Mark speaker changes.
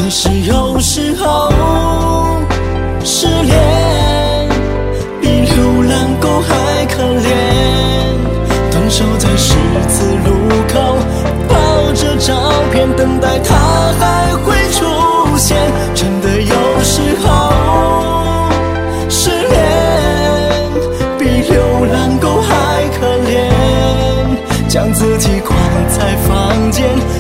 Speaker 1: 是有时候失恋比流浪狗还可怜，蹲守在十字路口，抱着照片等待他还会出现。真的有时候失恋比流浪狗还可怜，将自己关在房间